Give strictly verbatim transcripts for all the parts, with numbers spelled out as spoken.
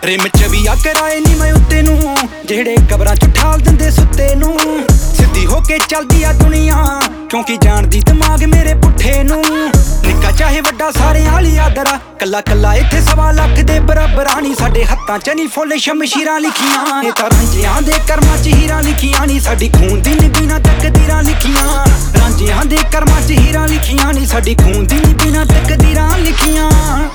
Rim ਚ ਵੀ ਆ ਕਰਾਏ ਨੀ ਮੈਂ ਉੱਤੇ ਨੂੰ, ਜਿਹੜੇ ਕਬਰਾਂ ਚ ਠਾਲ ਦਿੰਦੇ ਸੁੱਤੇ ਨੂੰ। ਸਿੱਧੀ ਹੋ ਕੇ ਚੱਲਦੀ ਆ ਦੁਨੀਆ, ਕਿਉਂਕਿ ਜਾਣਦੀ ਦਿਮਾਗ ਮੇਰੇ ਪੁੱਠੇ ਨੂੰ। ਨਿੱਕਾ ਚਾਹੇ ਵੱਡਾ ਸਾਰਿਆਂ ਵਾਲੀ ਆਦਰਾ, ਕੱਲਾ ਕੱਲਾ ਇੱਥੇ ਸਵਾ ਲੱਖ ਦੇ ਬਰਾਬਰਾਂ ਨੀ। ਸਾਡੇ ਹੱਥਾਂ ਚ ਨੀ ਫੁੱਲ ਸ਼ਮਸ਼ੀਰਾਂ ਲਿਖੀਆਂ, ਇਹ ਤਾਂ ਰਾਂਝਿਆਂ ਦੇ ਕਰਮਾਂ ਚ ਹੀਰਾਂ ਲਿਖੀਆਂ ਨੀ। ਸਾਡੀ ਖੂਨ ਦੀ ਨੀ ਬਿਨਾਂ ਤਕਦੀਰਾਂ ਲਿਖੀਆਂ, ਰਾਂਝਿਆਂ ਦੇ ਕਰਮਾਂ ਚ ਹੀਰਾਂ ਲਿਖੀਆਂ ਨੀ। ਸਾਡੀ ਖੂਨ ਦੀ ਨੀ ਬਿਨਾਂ ਤਕਦੀਰਾਂ ਲਿਖੀਆਂ।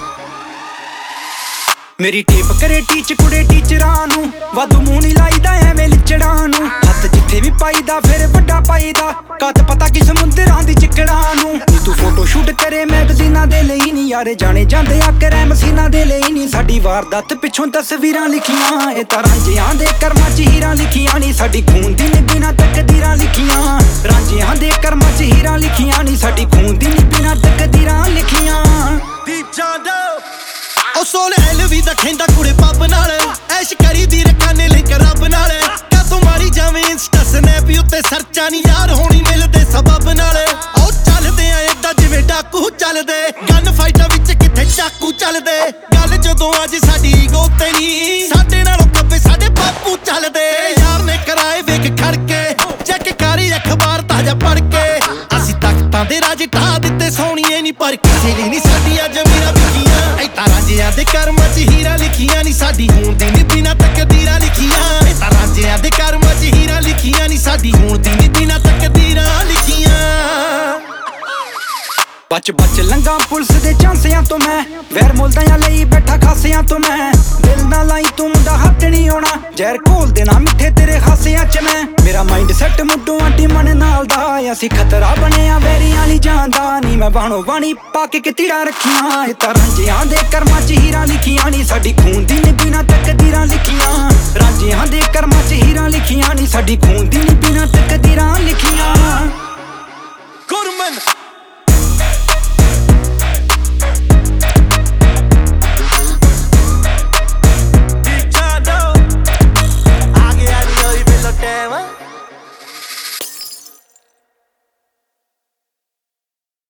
ਮੇਰੀ ਟੇਪ ਕਰੇ ਟੀਚ ਕੁੜੇ ਟੀਚਰਾਂ ਨੂੰ, ਵਾਧੂ ਮੂੰਹ ਨੀ ਲਾਈਦਾ ਐਵੇਂ ਲਿਚੜਾਂ ਨੂੰ। ਹੱਥ ਜਿੱਥੇ ਵੀ ਪਾਈਦਾ ਫਿਰ ਵੱਡਾ ਪਾਈਦਾ, ਕੱਦ ਪਤਾ ਕਿ ਸਮੁੰਦਰਾਂ ਦੀ ਚਿੱਕੜਾਂ ਨੂੰ। ਨੀ ਤੂੰ ਫੋਟੋ ਸ਼ੂਟ ਕਰੇ ਮੈਗਜ਼ੀਨਾਂ ਦੇ ਲਈ ਨੀ, ਯਾਰੇ ਜਾਣੇ ਜਾਂਦੇ ਆ ਕਰੇ ਮਸੀਨਾਂ ਦੇ ਲਈ ਨੀ। ਸਾਡੀ ਵਾਰਦਾਤ ਪਿੱਛੋਂ ਤਸਵੀਰਾਂ ਲਿਖੀਆਂ, ਇਹ ਤਾਂ ਰਾਂਝਿਆਂ ਦੇ ਕਰਮਾਂ ਚ ਹੀਰਾਂ ਲਿਖੀਆਂ ਨੀ। ਸਾਡੀ ਖੂਨ ਦੀ ਨੀ ਬਿਨਾਂ ਤਕਦੀਰਾਂ ਲਿਖੀਆਂ, ਰਾਂਝਿਆਂ ਦੇ ਕਰਮਾਂ ਚ ਹੀਰਾਂ ਲਿਖੀਆਂ ਨੀ। ਸਾਡੀ ਖੂਨ ਦੀ ਨੀ ਬਿਨਾਂ ਤਕਦੀਰਾਂ ਲਿਖੀਆਂ। ਉਹ ਸੋਲੇ ਐਲਵੀ ਦਾ ਖੈਂਦਾ ਕੁੜੇ ਪੱਬ ਨਾਲ, ਐਸ਼ ਕਰੀ ਦੀ ਰਕਾਨੇ ਲਈ ਰੱਬ ਨਾਲ। ਕਾਤੋਂ ਮਾਰੀ ਜਾਵੇਂ ਇੰਸਟਾ ਸਨੈਪ ਉੱਤੇ ਸਰਚਾਂ ਨੀ ਯਾਰ ਹੋਣੀ ਮਿਲਦੇ ਸਬਬ ਨਾਲ। ਉਹ ਚੱਲਦੇ ਆ ਏਦਾਂ ਜਿਵੇਂ ਡਾਕੂ ਚੱਲਦੇ, ਗਨ ਫਾਈਟਾਂ ਵਿੱਚ ਕਿੱਥੇ ਚਾਕੂ ਚੱਲਦੇ। ਗੱਲ ਜਦੋਂ ਅੱਜ ਸਾਡੀ ਈਗੋ ਤੇ ਨੀ, ਸਾਡੇ ਨਾਲੋਂ ਕੱਬੇ ਸਾਡੇ ਬਾਪੂ ਚੱਲਦੇ। ਯਾਰ ਨੇ ਕਰਾਏ ਵੇਖ ਖੜਕੇ, ਚੈੱਕ ਕਰੀ ਅਖਬਾਰ ਤਾਜ਼ਾ ਪੜ ਕੇ। ਅਸੀਂ ਤਖਤਾਂ ਦੇ ਰਾਜ ਢਾ ਦਿੱਤੇ ਸੋਹਣੀਏ ਨੀ, ਪਰ ਕਿਸੇ ਲਈ ਨੀ ਸਾਡੀਆਂ ਜ਼ਮੀਰਾਂ ਵਿਕੀਆਂ। ਇਹ ਤਾਂ ਰਾਂਝਿਆਂ ਦੇ ਕਰਮਾਂ ਚ ਹੀਰਾਂ ਲਿਖੀਆਂ ਨੀ, ਸਾਡੀ ਹੋਣ ਦੀ ਨੀ ਬਿਨਾਂ ਤਕਦੀਰਾਂ ਲਿਖੀਆਂ। ਇਹ ਤਾਂ ਰਾਂਝਿਆਂ ਦੇ ਕਰਮਾਂ ਚ ਹੀਰਾਂ ਲਿਖੀਆਂ ਨੀ, ਸਾਡੀ ਹੋਣ ਦੀ ਨੀ ਬਿਨਾਂ ਤਕਦੀਰਾਂ ਲਿਖੀਆਂ। ਬਚ ਬਚ ਲੰਗਾ ਪੁਲਿਸ ਦੇ ਚਾਂਸਿਆਂ ਤੋਂ ਮੈਂ, ਵੈਰ ਮੁੱਲਦਿਆਂ ਲਈ ਬੈਠਾ ਖਾਸਿਆਂ ਤੋਂ ਮੈਂ। ਦਿਲ ਨਾ ਲਾਈ ਤੂੰ ਮੁੰਡਾ ਹੱਥ ਨੀ ਆਉਣਾ, ਜ਼ਹਿਰ ਘੋਲ ਦੇਣਾ ਮਿੱਠੇ ਤੇਰੇ ਖਾਸਿਆਂ ਚ ਮੈਂ। ਮੇਰਾ ਮਾਈਂਡ ਸੈੱਟ ਮੁੱਢੋਂ ਆਂਟੀ ਮਨ ਨਾਲ ਦਾ, ਅਸੀਂ ਖਤਰਾ ਬਣਿਆ ਵੈਰੀਆਂ ਲਈ ਜਾਂਦਾ ਨੀ। ਮੈਂ ਬਾਣੋ ਬਾਣੀ ਪਾ ਕੇ ਕਿਤੀੜਾਂ ਰੱਖੀਆਂ, ਇਹ ਤਾਂ ਰਾਂਝਿਆਂ ਦੇ ਕਰਮਾਂ ਚ ਹੀਰਾਂ ਲਿਖੀਆਂ ਨੀ। ਸਾਡੀ ਖੂਨ ਦੀ ਨੀ ਬਿਨਾਂ ਤਕਦੀਰਾਂ ਲਿਖੀਆਂ, ਰਾਂਝਿਆਂ ਦੇ ਕਰਮਾਂ ਚ ਹੀਰਾਂ ਲਿਖੀਆਂ ਨੀ। ਸਾਡੀ ਖੂਨ ਦੀ ਨੀ ਬਿਨਾਂ ਤਕਦੀਰਾਂ